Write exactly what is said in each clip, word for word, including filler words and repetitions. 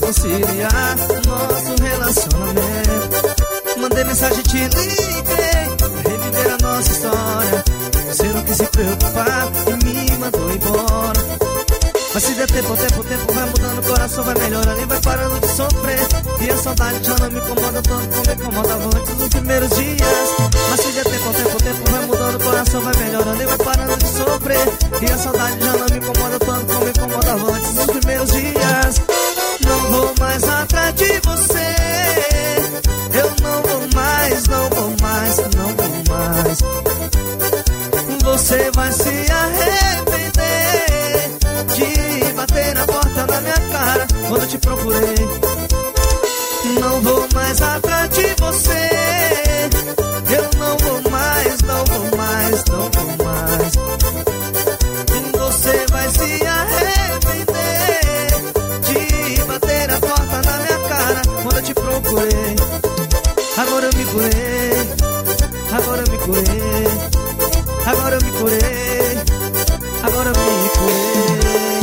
reconciliar o nosso relacionamento. Mandei mensagem, te liguei pra reviver a nossa história. Você não quis se preocupar e me mandou embora. Mas se der tempo, tempo, tempo vai mudando, o coração vai melhorando e vai parando de sofrer. E a saudade já não me incomoda tanto como me incomodava antes dos primeiros dias. Mas se der tempo, tempo, tempo vai mudando, o coração vai melhorando e vai parando de sofrer. E a saudade já não me incomoda tanto como me incomodava antes dos primeiros dias. Não vou mais atrás de você, eu não vou mais, não vou mais, não vou mais. Você vai se arrepender de bater na porta na minha cara quando eu te procurei. Não vou mais atrás de você, eu não vou mais, não vou mais, não vou mais. Você vai se arrepender de bater na porta na minha cara quando eu te procurei. Agora eu me curei, agora eu me curei. Agora eu me curei, agora eu me curei.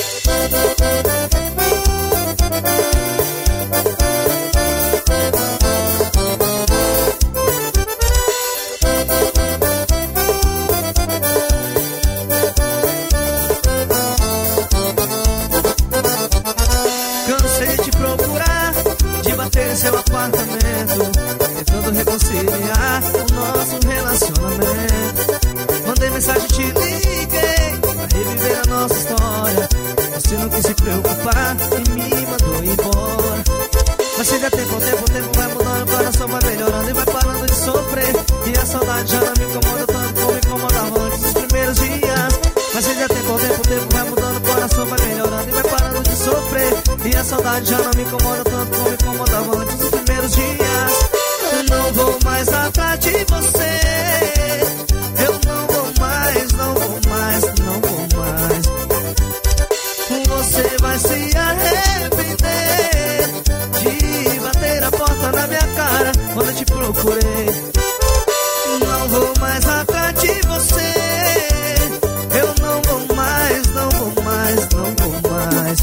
Cansei de te procurar, de bater em seu apartamento, tentando reconciliar o nosso relacionamento. Mandei mensagem, te liguei pra reviver a nossa história. Você não quis se preocupar e me mandou embora. Mas se der tempo, tempo, tempo vai mudando, o coração vai melhorando e vai parando de sofrer. E a saudade já não me incomoda tanto como me incomodava antes dos primeiros dias. Mas se der tempo, tempo, tempo vai mudando, o coração vai melhorando e vai parando de sofrer. E a saudade já não me incomoda tanto como me incomodava antes dos primeiros dias. Eu não vou mais atrás de você, eu não vou mais, não vou mais, não vou mais. Você vai se arrepender de bater a porta na minha cara quando eu te procurei. Não vou mais atrás de você, eu não vou mais, não vou mais, não vou mais.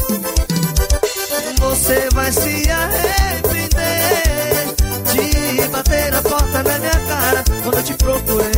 Você vai se arrepender de bater a porta na minha cara quando eu te procurei.